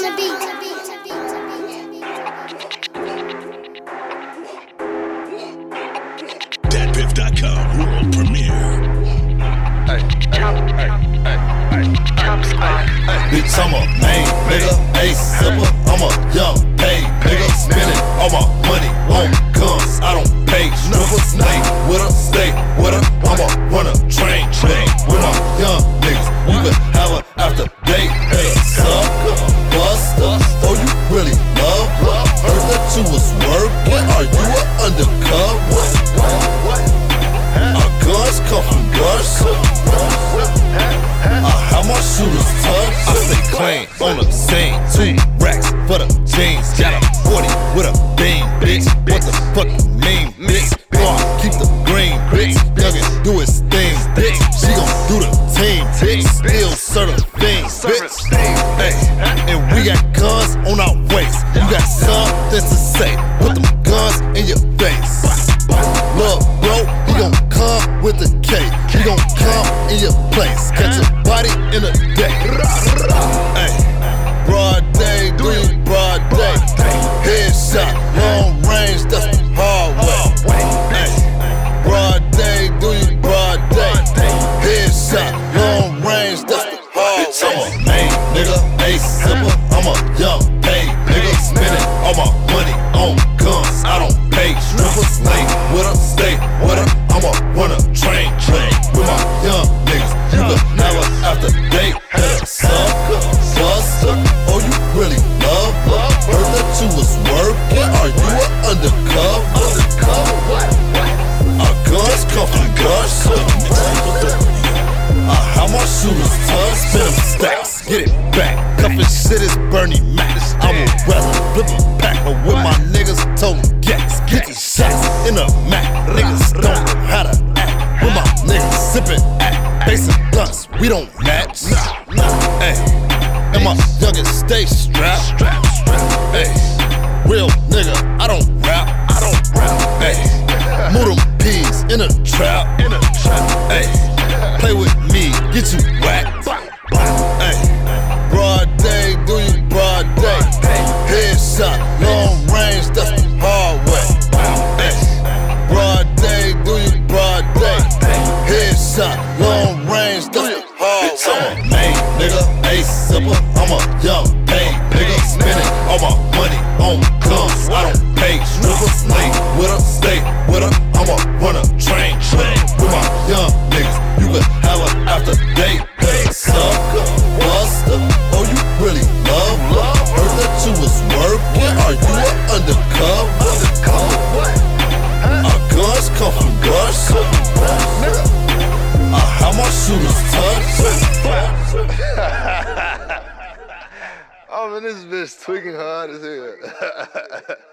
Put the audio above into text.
DatPiff.com world premiere. Bitch, I'm a main nigga, ace sipper, I'm a young paid nigga, spending all my money on guns. I don't pay strippers, stay with her, I'ma run a train with my young niggas. You can have her after date, hey, sucker, buster, oh you really love her? Heard that you was working, are you an undercover? Our guns come from Russia. How my shooters touch? I stay clean on the scene. 2 racks for the jeans. Got a 40 with a beam, bitch. What the fuck you mean, bitch? Go on, keep the green, bitch. Youngin' do his thing, bitch. She gon' do the team, bitch. Still certain things, bitch. Hey, and we got guns on our waist. You got something to say? Put them guns in your face. Look, bro, he gon' come with the cake. He gon' come in your place. Catch a body in a day. Ay, broad day, do you broad day? Headshot, long range, that's the hard way. Ay, broad day, do you broad day? Headshot, long range, that's the hard way. I'm a main nigga, ace sipper, I'm a young paid nigga, spending all my money on guns. I don't pay strippers, stay with her, I'ma run a train with my young niggas. You can have her after date, hey, sucker, buster, oh you really love her? Heard that you was working, are you an undercover? Our guns come from Russia. How my shooters touch? Spin them stacks, get it back. Cuffin' shit is Bernie Mac. I would rather flip a pack, but with my niggas toting gas. Get these shots in a Mac. Niggas don't know how to act. With my niggas sippin' at basic guns, we don't match. Hey, and my youngin' stay strapped. Hey, real nigga, I don't rap. Hey, move them peas in a trap. Hey, play with me, get you whacked. Ay, broad day, do you broad day? Headshot, long range, that's the hard way. Ay, broad day, do you broad day? Headshot, long range, that's the hard way. I'm a main nigga, ace sipper, I'm a young paid nigga, spending all my money on guns. I don't pay strippers, stay with her, I'ma run a train with my young niggas. You can have her after date, hey, sucker, buster, oh you really love her? Heard that you was working, are you an undercover? Our guns come from Russia. How my shooters touch? Oh man, this bitch tweaking hard as hell.